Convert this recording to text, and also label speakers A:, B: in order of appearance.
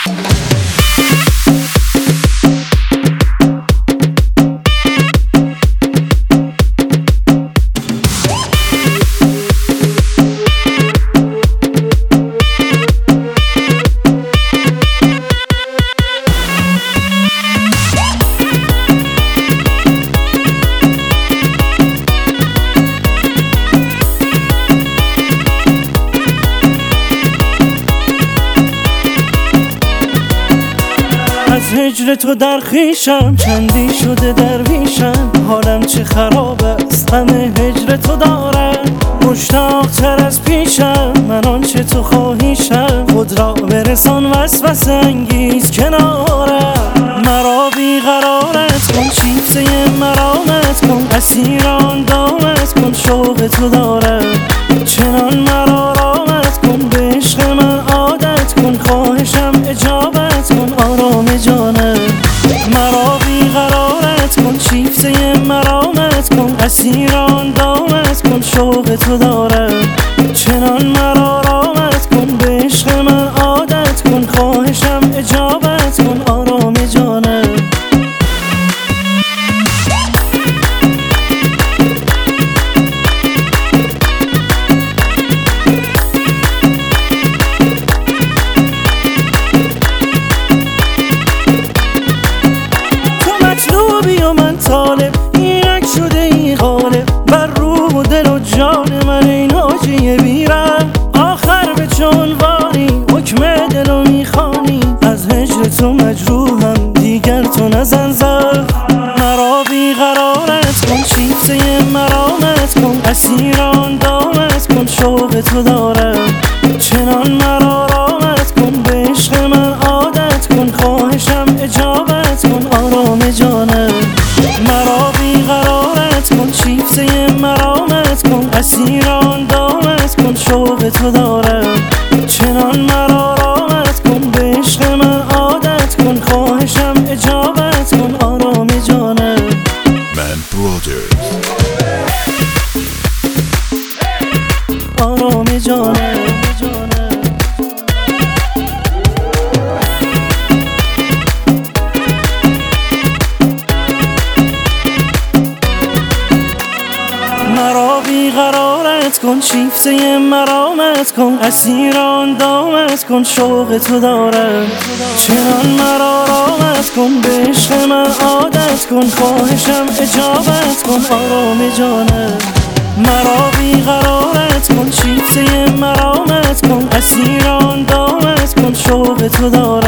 A: از هجر تو در خویشم چندی شده درویشم، حالم چه خراب است همه هجر تو دارم. مشتاق تر از پیشم من آنچه تو خواهیشم، خود را برسان وسوسه انگیز کنارم. مرا بیقرارت کن شیفته مرامت کن، اسیر آن دامت کن شوق تو دارم. چنان مرا رامت کن به عشق من عادت کن، خواهشم اجابت کن آرام جانم. مرا بیقرارت کن شیفته مرامت کن، اسیر آن دامت کن شوق تو دارم. چنان مرا رامت کن به عشق من عادت کن، خواهشم اجابت کن آرام جانم. و من طالب اینک شده ای غالب بر روح و دل و جان من، این حاجی بیرم آخر به چونوانی حکم دل و میخوانی. از هجر تو مجروحم دیگر تو نزن زخم، مرا بیقرارت کن شیفته مرامت کن، اسیر آن دامت کن شوق تو دارم. چنان مرا رامت کن به عشق من عادت کن، خواهشم اجابت کن آرام جانم. مرا بیقرارت کن شیفته مرامت کن، اسیر آن دامت کن شوق تو دارم. چنان مرا رامت کن به عشق من عادت کن، خواهشم اجابت کن آرام جانم.
B: Man Brothers
A: آرام جانم. مرا بیقرارت کن شیفته مرامت کن، اسیر آن دامت کن شوق تو دارم. چنان مرا رامت کن به عشق من عادت کن، خواهشم اجابت کن آرام جانم. مرا بیقرارت کن شیفته مرامت کن، اسیر آن دامت کن شوق تو دارم.